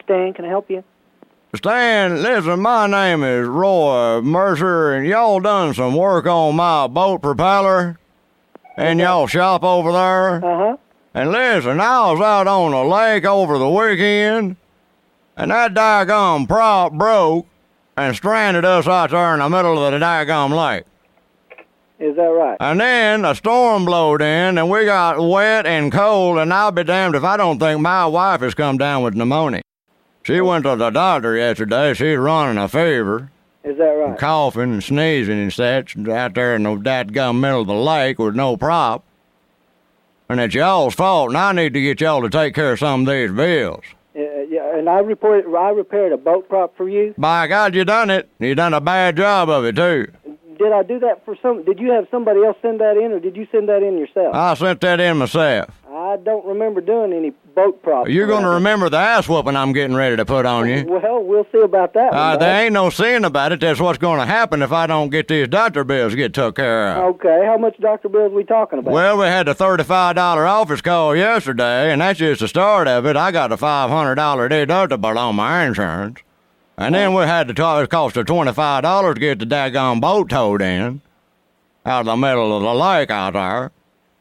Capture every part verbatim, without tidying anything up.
Stan. Can I help you? Stan, listen, my name is Roy Mercer, and y'all done some work on my boat propeller in y'all shop over there. Uh-huh. And listen, I was out on the lake over the weekend, and that daggum prop broke and stranded us out there in the middle of the daggum lake. Is that right? And then a storm blowed in, and we got wet and cold, and I'll be damned if I don't think my wife has come down with pneumonia. She went to the doctor yesterday. She's running a fever. Is that right? And coughing and sneezing and such out there in the dadgum middle of the lake with no prop. And it's y'all's fault, and I need to get y'all to take care of some of these bills. Uh, yeah, and I reported, I repaired a boat prop for you. By God, you done it. You done a bad job of it, too. Did I do that for some? Did you have somebody else send that in, or did you send that in yourself? I sent that in myself. I don't remember doing any boat props. You're going to remember the ass whooping I'm getting ready to put on you. Well, we'll see about that one. Uh, bud. there ain't no seeing about it. That's what's going to happen if I don't get these doctor bills get took care of. Okay, how much doctor bills we talking about? Well, we had the thirty-five dollar office call yesterday, and that's just the start of it. I got a five hundred dollar deductible on my insurance. And then we had to talk, it cost us twenty-five dollars to get the daggone boat towed in out of the middle of the lake out there.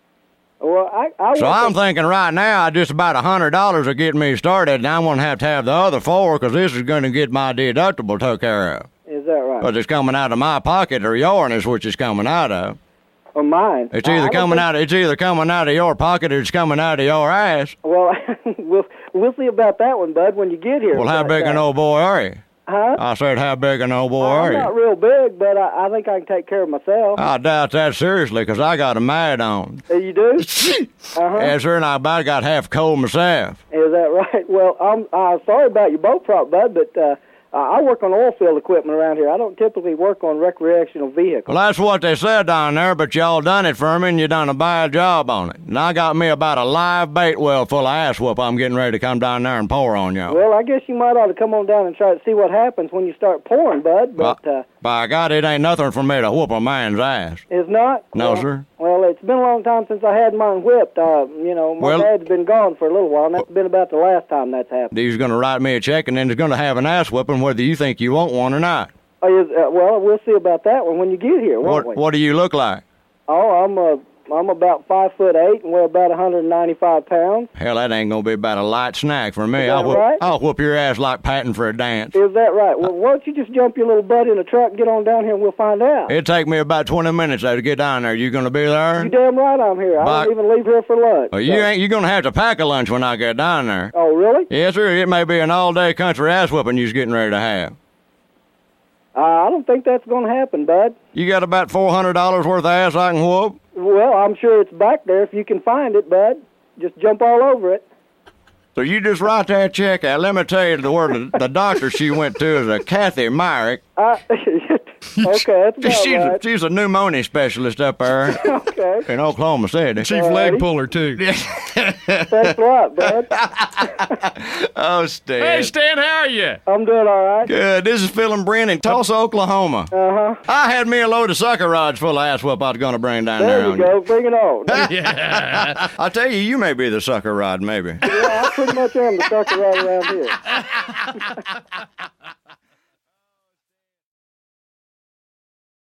Well, I, I So I'm thinking right now just about one hundred dollars will get me started, and I'm going to have to have the other four because this is going to get my deductible took care of. Is that right? Because it's coming out of my pocket or yours is which it's coming out of. Or mine? It's either coming out. Of, it's either coming out of your pocket or it's coming out of your ass. Well, we'll we'll see about that one, bud, when you get here. Well, how big an old boy are you? Huh? I said, how big an old boy I'm are you? not real big, but I, I think I can take care of myself. I doubt that seriously, because I got a mad on. Uh, you do? uh-huh. Yes, sir, and I about got half cold myself. Is that right? Well, I'm uh, sorry about your boat prop, bud, but uh, I work on oil field equipment around here. I don't typically work on recreational vehicles. Well, that's what they said down there, but y'all done it for me, and you done a bad job on it. And I got me about a live bait well full of ass whoop I'm getting ready to come down there and pour on y'all. Well, I guess you might ought to come on down and try to see what happens when you start pouring, bud, but... Uh, By God, it ain't nothing for me to whoop a man's ass. It's not? No, well, sir. Well, it's been a long time since I had mine whipped. Uh, you know, my Well, dad's been gone for a little while, and that's been about the last time that's happened. He's going to write me a check, and then he's going to have an ass whooping whether you think you want one or not. Oh, is, uh, well, we'll see about that one when you get here, won't What, we? what do you look like? Oh, I'm uh, I'm about five foot eight and weigh about one hundred ninety-five pounds. Hell, that ain't going to be about a light snack for me. Is that I'll, whoop, right? I'll whoop your ass like patting for a dance. Is that right? Well, why don't you just jump your little butt in a truck and get on down here and we'll find out. It'll take me about twenty minutes though, to get down there. You going to be there? You damn right I'm here. I By- don't even leave here for lunch. Well, you so- ain't. You're going to have to pack a lunch when I get down there. Oh, really? Yes, sir. It may be an all-day country ass whooping you's getting ready to have. Uh, I don't think that's going to happen, bud. You got about four hundred dollars worth of ass I can whoop? Well, I'm sure it's back there if you can find it, bud. Just jump all over it. So you just write that check out. Let me tell you the word. The, the doctor she went to is a Kathy Myrick. Uh, okay, that's about She's a, right. she's a pneumonia specialist up there Okay. in Oklahoma City. Chief Alrighty. leg puller, too. Thanks a lot, bud. Oh, Stan. Hey, Stan, how are you? I'm doing all right. Good. This is Phil and Brent in Tulsa, Oklahoma. Uh-huh. I had me a load of sucker rods full of ass whoop I was going to bring down there, There you on go. Bring it on. Yeah. I tell you, you may be the sucker rod, maybe. Yeah, I pretty much am the sucker right around here.